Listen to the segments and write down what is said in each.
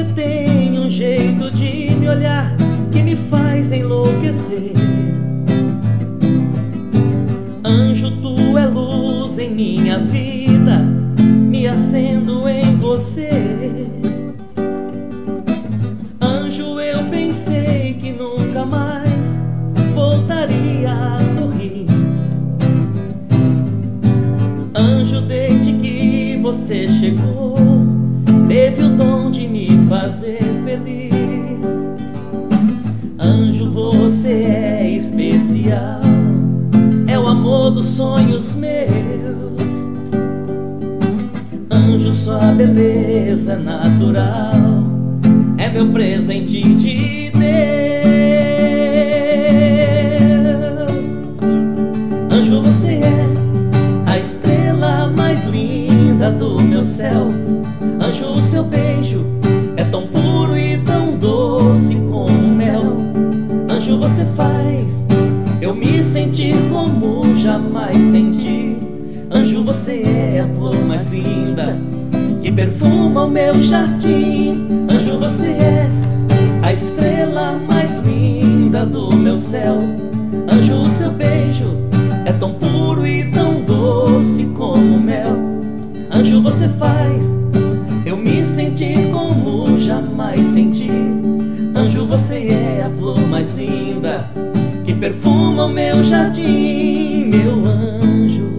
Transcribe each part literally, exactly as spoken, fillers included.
tem um jeito de me olhar que me faz enlouquecer. Anjo, tu é luz em minha vida, me acendo em você. Anjo, eu pensei que nunca mais voltaria a sorrir. Anjo, desde que você chegou, teve o dom de me fazer feliz. Anjo, você é especial, é o amor dos sonhos meus. Anjo, sua beleza natural é meu presente de Deus. Anjo, você é a estrela mais linda do meu céu. Anjo, o seu beijo é tão puro e tão doce como mel. Anjo, você faz eu me sentir como jamais senti. Anjo, você é a flor mais linda que perfuma o meu jardim. Anjo, você é a estrela mais linda do meu céu. Anjo, o seu beijo é tão puro e tão doce como mel. Anjo, você faz eu me sentir como jamais senti. Anjo, você é a flor mais linda que perfuma o meu jardim. Meu anjo,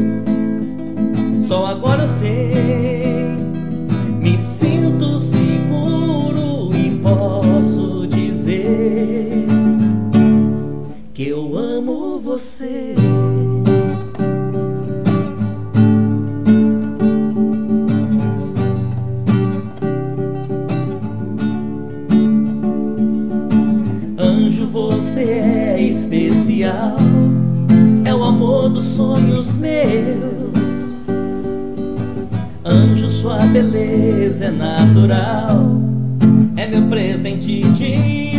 só agora eu sei, me sinto seguro e posso dizer que eu amo você. Anjo, você é especial, é o amor dos sonhos meus. Anjo, sua beleza é natural, é meu presente de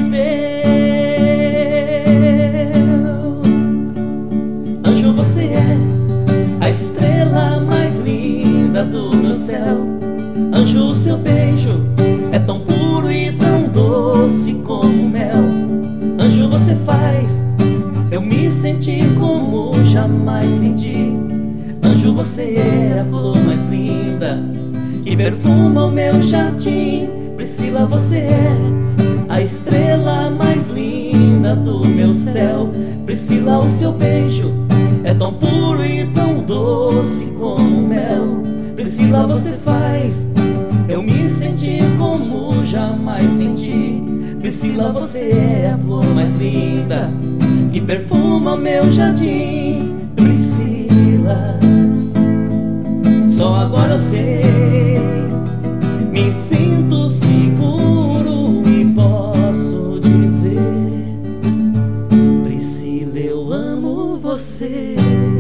Deus. Anjo, você é a estrela mais linda do meu céu. Anjo, o seu beijo é tão puro e tão doce como mel. Anjo, você faz eu me sentir como jamais senti. Anjo, você é a flor mais linda que perfuma o meu jardim. Priscila, você é a estrela mais linda do meu céu. Priscila, o seu beijo é tão puro e tão doce como mel. Priscila, você faz eu me sentir como jamais senti. Priscila, você é a flor mais linda que perfuma o meu jardim. Priscila, só agora eu sei, me sinto seguro e posso dizer: Priscila, eu amo você.